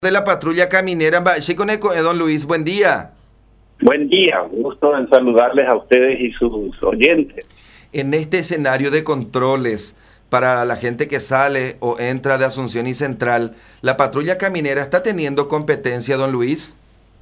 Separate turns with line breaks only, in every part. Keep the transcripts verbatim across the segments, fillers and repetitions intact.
De la patrulla caminera en Bachiconeco, don Luis, buen día.
Buen día, gusto en saludarles a ustedes y sus oyentes.
En este escenario de controles para la gente que sale o entra de Asunción y Central, ¿la patrulla caminera está teniendo competencia, don Luis?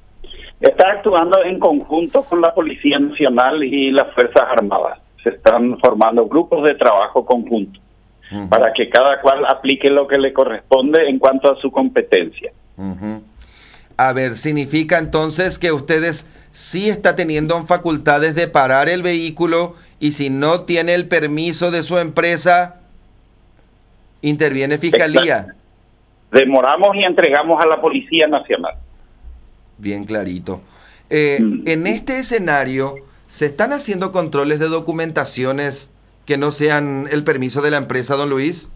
Está actuando en conjunto con la Policía Nacional y las Fuerzas Armadas. Se están formando grupos de trabajo conjuntos uh-huh. para que cada cual aplique lo que le corresponde en cuanto a su competencia.
Uh-huh. A ver, ¿significa entonces que ustedes sí están teniendo facultades de parar el vehículo y si no tiene el permiso de su empresa, interviene Fiscalía?
Exacto. Demoramos y entregamos a la Policía Nacional.
Bien clarito. Eh, mm. En este escenario, ¿se están haciendo controles de documentaciones que no sean el permiso de la empresa, don Luis?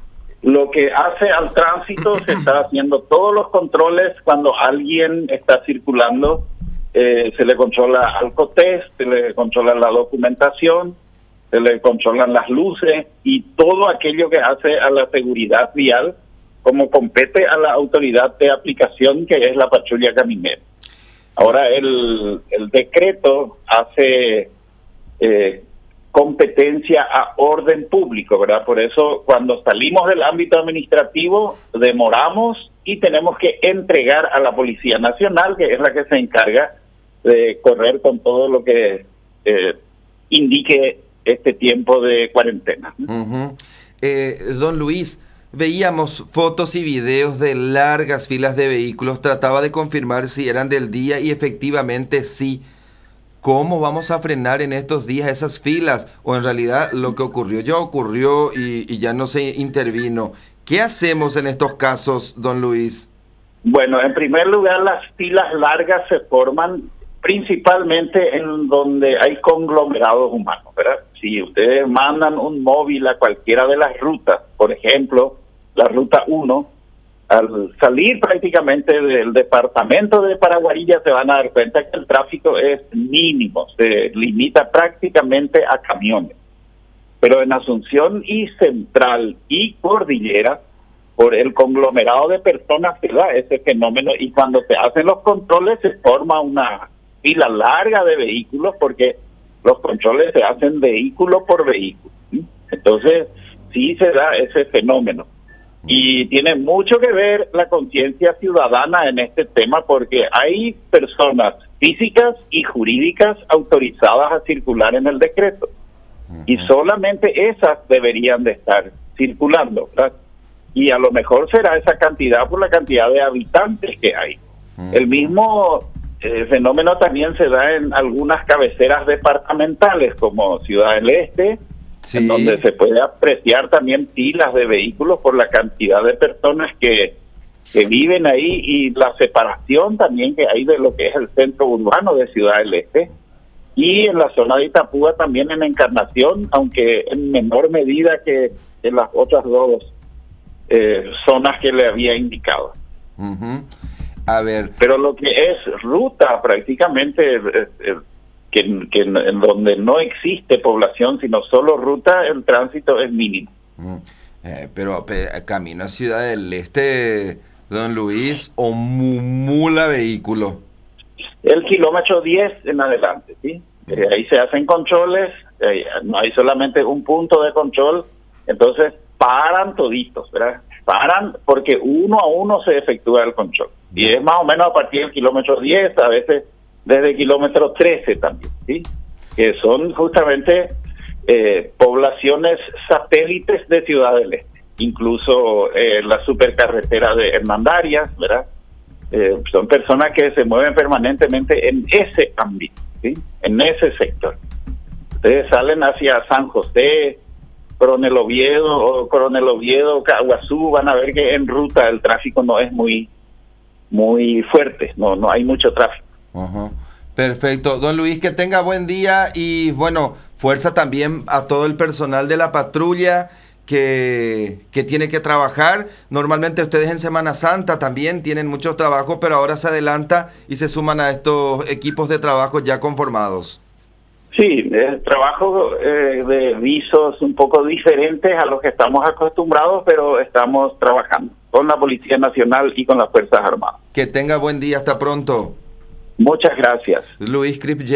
Lo que hace al tránsito, se está haciendo todos los controles cuando alguien está circulando. Eh, se le controla alcotest, se le controla la documentación, se le controlan las luces y todo aquello que hace a la seguridad vial, como compete a la autoridad de aplicación que es la patrulla caminera. Ahora el, el decreto hace eh, competencia a orden público, ¿verdad? Por eso cuando salimos del ámbito administrativo demoramos y tenemos que entregar a la Policía Nacional, que es la que se encarga de correr con todo lo que eh, indique este tiempo de cuarentena.
Uh-huh. eh, don Luis, veíamos fotos y videos de largas filas de vehículos, trataba de confirmar si eran del día y efectivamente sí. ¿Cómo vamos a frenar en estos días esas filas? O en realidad lo que ocurrió ya ocurrió y, y ya no se intervino. ¿Qué hacemos en estos casos, don Luis?
Bueno, en primer lugar, las filas largas se forman principalmente en donde hay conglomerados humanos, ¿verdad? Si ustedes mandan un móvil a cualquiera de las rutas, por ejemplo, la ruta uno, al salir prácticamente del departamento de Paraguarilla se van a dar cuenta que el tráfico es mínimo, se limita prácticamente a camiones. Pero en Asunción y Central y Cordillera, por el conglomerado de personas se da ese fenómeno y cuando se hacen los controles se forma una fila larga de vehículos porque los controles se hacen vehículo por vehículo. Entonces sí se da ese fenómeno. Y tiene mucho que ver la conciencia ciudadana en este tema porque hay personas físicas y jurídicas autorizadas a circular en el decreto. Uh-huh. Y solamente esas deberían de estar circulando, ¿verdad? Y a lo mejor será esa cantidad por la cantidad de habitantes que hay. Uh-huh. El mismo eh, fenómeno también se da en algunas cabeceras departamentales como Ciudad del Este, sí, en donde se puede apreciar también filas de vehículos por la cantidad de personas que, que viven ahí y la separación también que hay de lo que es el centro urbano de Ciudad del Este. Y en la zona de Itapúa también en Encarnación, aunque en menor medida que en las otras dos eh, zonas que le había indicado.
Uh-huh. A ver.
Pero lo que es ruta prácticamente... Eh, eh, Que, que en, en donde no existe población, sino solo ruta, el tránsito es mínimo.
Mm. Eh, pero pe, camino a Ciudad del Este, don Luis, o mula vehículo.
El kilómetro diez en adelante, ¿sí? Mm. Eh, ahí se hacen controles, eh, no hay solamente un punto de control, entonces paran toditos, ¿verdad? Paran porque uno a uno se efectúa el control. Mm. Y es más o menos a partir del kilómetro diez, a veces desde el kilómetro trece también, ¿sí? Que son justamente eh, poblaciones satélites de Ciudad del Este. Incluso eh, la supercarretera de Hernandarias, ¿verdad? Eh, son personas que se mueven permanentemente en ese ámbito, ¿sí? En ese sector. Ustedes salen hacia San José, Coronel Oviedo, o Coronel Oviedo, Caguazú, van a ver que en ruta el tráfico no es muy, muy fuerte, no, no hay mucho tráfico.
Uh-huh. Perfecto. Don Luis, que tenga buen día y bueno, fuerza también a todo el personal de la patrulla que, que tiene que trabajar. Normalmente ustedes en Semana Santa también tienen mucho trabajo, pero ahora se adelanta y se suman a estos equipos de trabajo ya conformados.
Sí, es trabajo eh, de visos un poco diferentes a los que estamos acostumbrados, pero estamos trabajando. con la Policía Nacional y con las Fuerzas Armadas.
Que tenga buen día, hasta pronto.
Muchas gracias.
Luis Kripke.